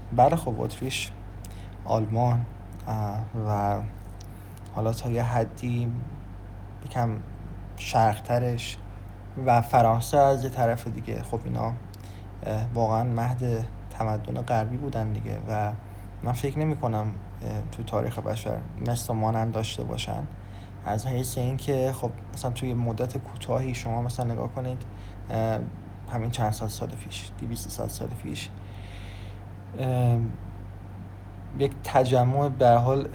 بله خب اتریش، آلمان و حالا تا یه حدی یکم شرقترش و فرانسه از یه طرف دیگه، خب اینا واقعا مهد تمدن غربی بودن دیگه و من فکر نمی کنم تو تاریخ بشر مثل مانند داشته باشن. از حیث این که خب مثلا توی مدت کوتاهی شما مثلا نگاه کنید، همین چند سال پیش 200 سال پیش یک تجمع به حال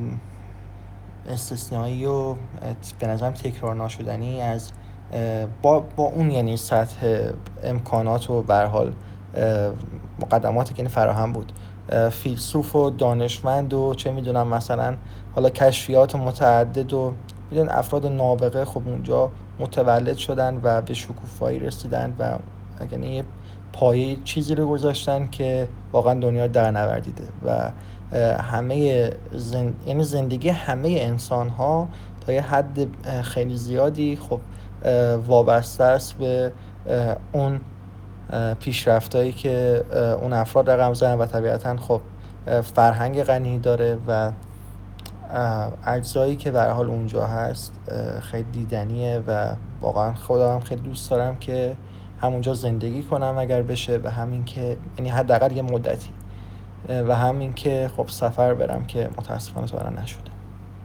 استثنایی و به نظرم تکرار ناشدنی از با اون یعنی سطح امکانات و به هر حال مقدماتی که این فراهم بود، فیلسوف و دانشمند و چه میدونم مثلا حالا کشفیات متعدد و میدون افراد نابغه خب اونجا متولد شدن و به شکوفایی رسیدن و یعنی یه پایه چیزی رو گذاشتن که واقعا دنیا در نوردیده و همه یعنی زندگی همه انسان ها تا یه حد خیلی زیادی خب وابسته است به اون پیشرفتایی که اون افراد رقم زدن و طبیعتاً خب فرهنگ غنی داره و اجزایی که به هر حال اونجا هست خیلی دیدنیه و واقعا خودم خیلی دوست دارم که همونجا زندگی کنم اگر بشه، و همین که یعنی حداقل یه مدتی، و همین که خب سفر برم که متاسفانه تا الان نشده.